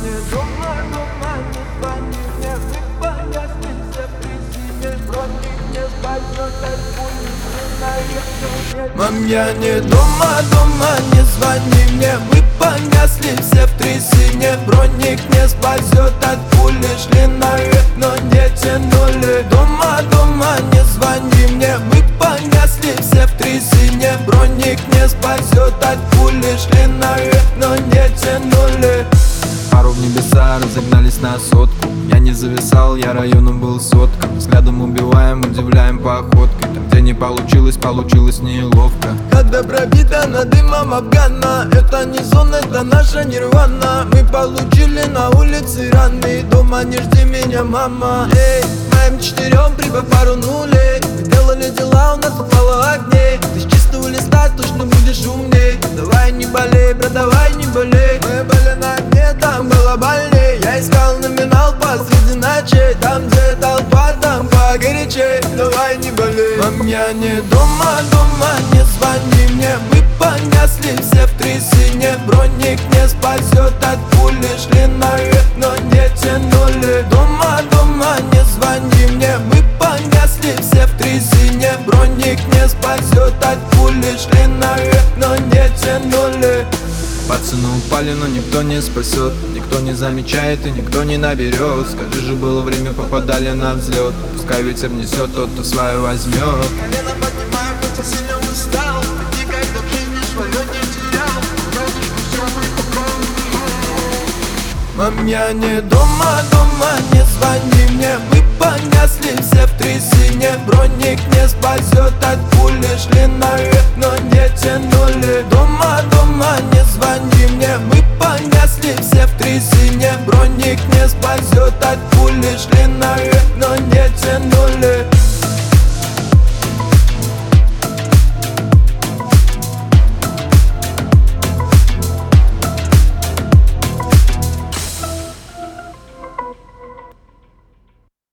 не дома, дома, не звони мне. Выпояснился при зиме, броник не спасет от пули. Мам, я не дома, дома, не звони мне. Мы понесли все в трясине. Броник не спасет от пули. Шли наверх, но не тянули. Дома, дома, не звони мне. Мы понесли все в трясине. Броник не спасет от пули. Шли наверх, но не тянули. Пару в небеса разогнались на сотку. Я не зависал, я районом был сотком. Взглядом убиваем, удивляем походкой. Там, где не получилось, получилось неловко. Когда пробита над дымом Афгана. Это не сон, это наша нирвана. Мы получили на улице раны. Дома не жди меня, мама. Эй, моим четырем прибавь пару нулей. Мы делали дела, у нас упало огней. Ты с чистого листа точно будешь умней. Давай не болей, брат, давай не болей. Мы были на дне, там было больней. Я искал номинал посреди ночей. Там, где толпа, там погорячей. Давай не болей. Мам, я не дома, дома, не звони мне. Мы понесли все в трясине. Броник не спасет от пули. Шли наверх, но не тянули. Дома, дома, не звони мне. Мы понесли все в трясине. Броник не спасет от пули. Шли наверх, но не тянули. Пацаны упали, но никто не спасет. Никто не замечает и никто не наберет. Скажи же, было время, попадали на взлет. Пускай ветер несет, тот, кто свое возьмет. Колено поднимаю, хоть и сильно устал. Ты никогда в жизни свое не терял. Мам, я не дома, дома, не звони мне. Мы понесли все в трясине. Броник не спасет от пули. Шли наверх,